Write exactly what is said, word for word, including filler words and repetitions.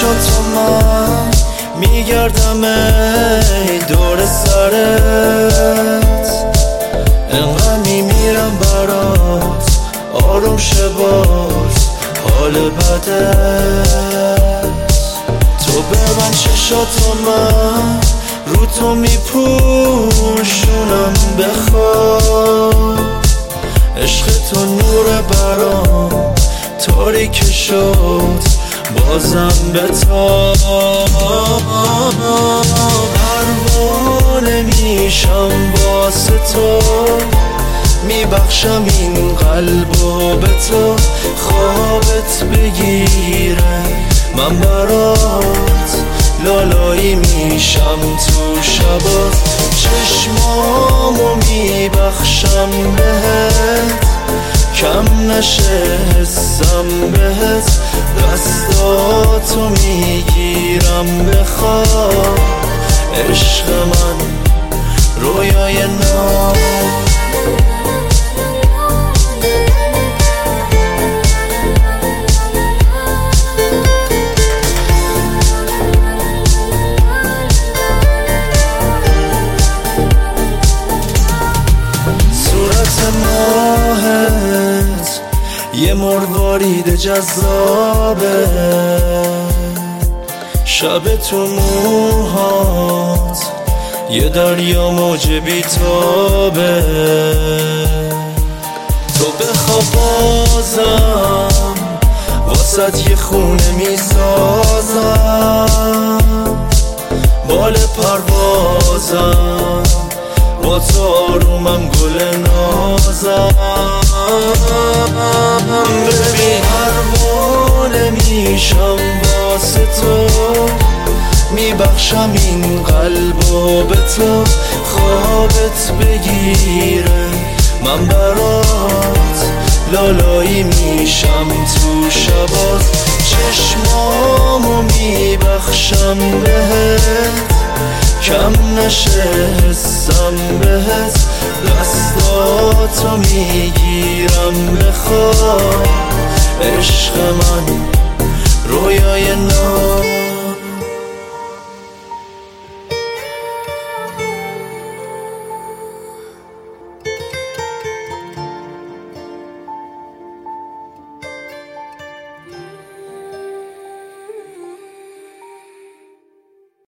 چشاتو من میگردم ای دور سرت، انقدر میمیرم برات آروم شه باز حال بدت. تو به من چشاتو من رو تو میپوشونم بخواب، عشق تو نور برام تاریک شد بازم بتاب. پروانه میشم واسه تو، میبخشم این قلبو به تو، خوابت بگیره من برات لالایی میشم تو شبات. چشمامو میبخشم بهت کم نشه حسم بهت، دستاتو میگیرم بخواب عشق من رویای نام. ماهت یه مروارید جذابه، شب تو موهات یه دریا موج بیتابه. تو بخواب بازم واسه یه خونه میسازم، بال پروازم با تو آرومم گل نازم. ببین پروانه میشم واسه تو، میبخشم این قلبو به تو، خوابت بگیره من برات لالایی میشم تو شبات. چشمامو میبخشم بهت کم نشه حسم بهت، دستاتو میگیرم بخواب عشق من رویای نام.